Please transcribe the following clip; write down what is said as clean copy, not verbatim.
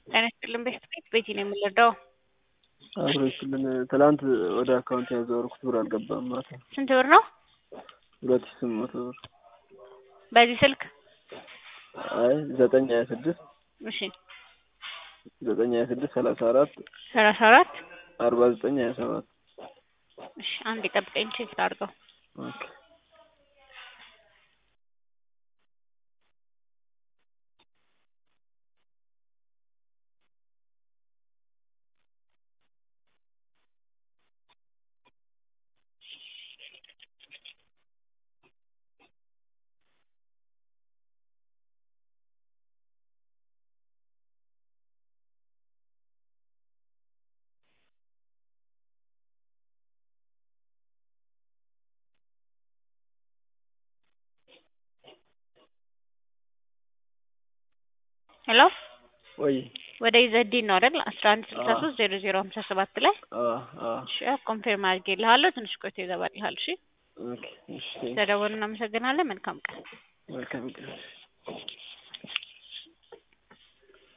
ጤና ይስጥልኝ ቤት ቤቲ ነው የምንረዳው። አብሮሽልን ትላንት ወደ አካውንት ያዘወርኩት ብር አልገባም ማለት ነው። ስንት ብር ነው? 2800 ብር። በዚህ ስልክ? አይ 926 እሺ 926 34 34 49 27 እሺ አንዴ ጠብቀኝ ቼክ ላድርገው። ኦኬ ሄሎ ወይ ወደ ኢዘዲን ነው አይደል? 11630057 ላይ እሺ ኮንፊርም አድርጌልሃለሁ። ትንሽ ቆይቶ ይገባልሃል። እሺ ኦኬ እሺ ስለደወልን እናመሰግናለን። መልካም ቀን። መልካም ቀን።